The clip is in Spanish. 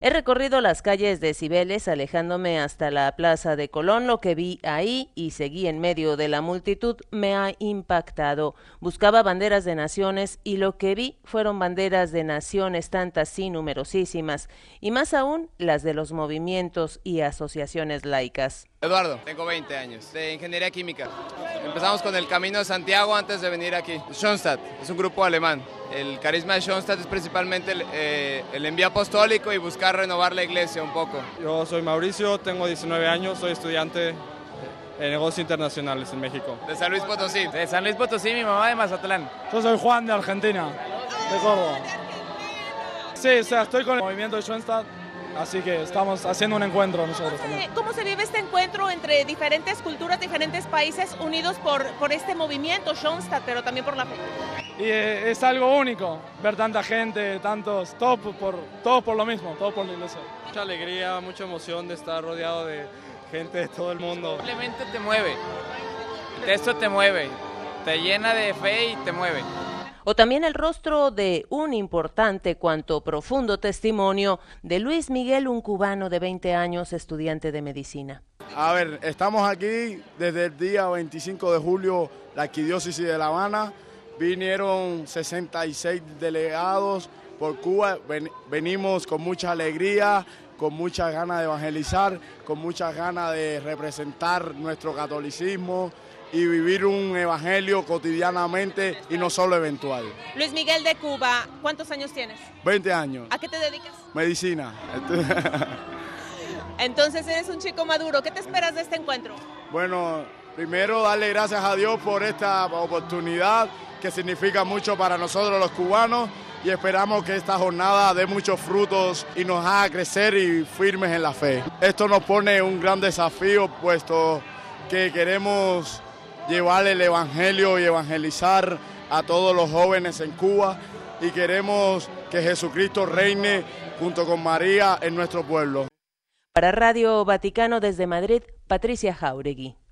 He recorrido las calles de Cibeles, alejándome hasta la Plaza de Colón. Lo que vi ahí y seguí en medio de la multitud me ha impactado. Buscaba banderas de naciones y lo que vi fueron banderas de naciones, tantas y numerosísimas, y más aún las de los movimientos y asociaciones laicas. Eduardo, tengo 20 años, de Ingeniería Química. Empezamos con el Camino de Santiago antes de venir aquí. Schoenstatt es un grupo alemán. El carisma de Schoenstatt es principalmente el envío apostólico y buscar renovar la iglesia un poco. Yo soy Mauricio, tengo 19 años, soy estudiante de negocios internacionales en México. De San Luis Potosí. De San Luis Potosí, mi mamá de Mazatlán. Yo soy Juan de Argentina, de Córdoba. Sí, o sea, estoy con el movimiento de Schoenstatt. Así que estamos haciendo un encuentro nosotros también. ¿Cómo se vive este encuentro entre diferentes culturas, diferentes países unidos por este movimiento Schoenstatt, pero también por la fe? Y es algo único, ver tanta gente, tantos, todos por lo mismo, todos por la iglesia. Mucha alegría, mucha emoción de estar rodeado de gente de todo el mundo. Simplemente te mueve, esto te mueve, te llena de fe y te mueve. O también el rostro de un importante cuanto profundo testimonio de Luis Miguel, un cubano de 20 años, estudiante de medicina. A ver, estamos aquí desde el día 25 de julio, la Arquidiócesis de La Habana. Vinieron 66 delegados por Cuba, venimos con mucha alegría, con muchas ganas de evangelizar, con muchas ganas de representar nuestro catolicismo y vivir un evangelio cotidianamente y no solo eventual. Luis Miguel de Cuba, ¿cuántos años tienes? 20 años. ¿A qué te dedicas? Medicina. Entonces eres un chico maduro. ¿Qué te esperas de este encuentro? Bueno, primero darle gracias a Dios por esta oportunidad que significa mucho para nosotros los cubanos y esperamos que esta jornada dé muchos frutos y nos haga crecer y firmes en la fe. Esto nos pone un gran desafío, puesto que queremos llevar el evangelio y evangelizar a todos los jóvenes en Cuba y queremos que Jesucristo reine junto con María en nuestro pueblo. Para Radio Vaticano desde Madrid, Patricia Jáuregui.